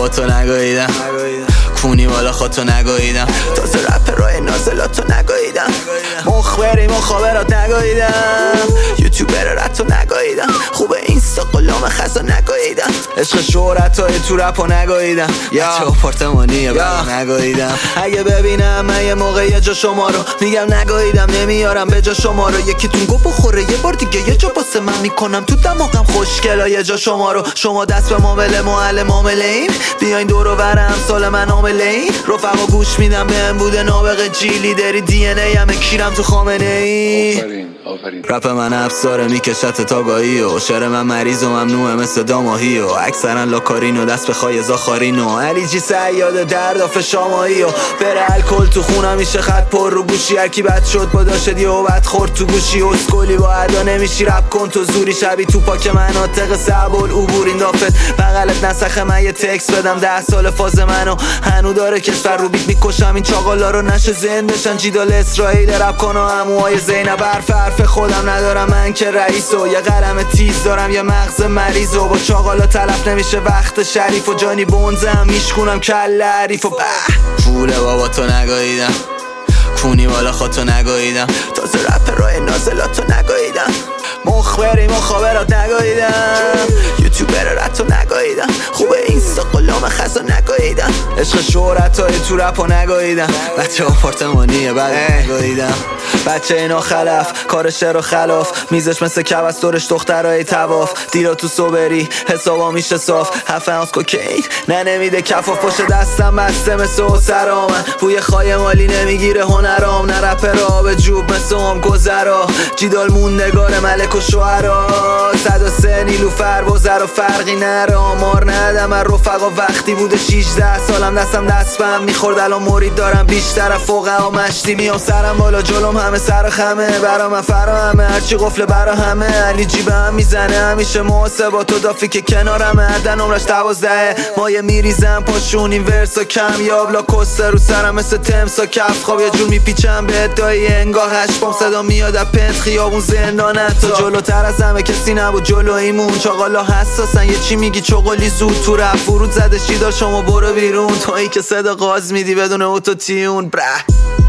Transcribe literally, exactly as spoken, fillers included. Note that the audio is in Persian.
بابا تو نگاهیدم، کونی بالا خودتو نگاهیدم، تازه رپ رای نازلاتو نگاهیدم، مخبری مخابرات نگاهیدم، یوتیوبر رتو نگاهیدم، خوبه اینستا قلام خزا نگاهیدم، عشق شهرتای تو رپو نگاهیدم، بچه آپارتمانیه بالا نگاهیدم. اگه ببینم من یه موقع یه جا شما رو میگم نگاهیدم، نمیارم به جا شما رو، یکیتون گو بخوره یه بار دیگه یه جا باسه من میکنم تو دماغم خوشگلا یه جا شما رو. شما دست به معامله معلم معامله این، بیاین دور و بر امثال من عامله این، رفقا گوش میدم بهم بوده نابغه جیلی داری دی ان ای همه کیرم تو خامنه ای. آفرین آفرین. رپ من افساره میکشت تاگاهی و شعر من مریض و ممنوعه مثل داماهی و اکثرا لاکارین و دست به خای زاخارین و علی جی سیاد درداف شامایی و بره الکل تو خونم میشه خط پر رو گوشی، هرکی بد شد با داشت یه و بد خورد تو گوشی، اسکولی با ادا نمیشی رپ کن تو زوری، شبی تو پاک مناطق صعب العبور این دافت بغلت نسخه من یه تکس بدم، ده سال فاز منو هنو داره کشور رو بیت میکشم این چاقالا رو نشه زند بشن، جیدال اسرائیل رپ کن و هموهای زینب حرف حرف خودم ندارم من که رئیس و یه قلم تیز دارم یه مغز مریض و با چاقالا تلف نمیشه وقت شریف و جانی بونزم میشکونم کل عریف و پوله بابا تو نگاهیدم، کونی بالا خودتو نگاهیدم، تازه رپ رای نازلاتو نگاهیدم، مخبری مخابرات نگاهیدم، یوتیوبر رتو نگاهیدم، خوبه اینستا قلام خزا نگاهیدم، عشق شهرتای تو رپو نگاهیدم، بچه آپارتمانیه بعد نگاهیدم، بچه اینا خلف کارش رو خلاف، میزش مثل کبست دورش دخترای تواف، دیرا تو صبری حسابا میشه صاف، هفت اوز کوکین نه نمیده کفاف، پشت دستم بسته مثل سرامن، بوی خای مالی نمیگیره هنرام، نه رپرا به جوب مثل هم گذرا، جیدال موندگار ملک و شوهرا، صد و سه نیلوفر وزر و فرقی نره، آمار ندم از رفقا وقتی بوده شیجده سالم دستم دست بهم میخورد، الان مرید دارم بیشتر فوقه ها مشتی میام سرم بالا جلوم همه سر خمه، برا من فرا همه هرچی قفله برا همه، علی جیبه هم میزنه همیشه محاسبات و دافی که کنارمه، عدن عمرش دوازده مایه میریزم پاشون این ورسا کمیاب، لا کسته رو سرم مثل تمسا کف خواب، یه جور میپیچم به ادعای انگاه هشتم صدا میاد از پنت خیابون زندانه، تا جلوتر از همه کسی نبود جلویمون، چاقالا حساسن یه چی میگی چغلی زود، تو رپ فرود زده شیدار شما برو بیرون، تویی که صدا قاز میدی بدون اوتو تیون بره.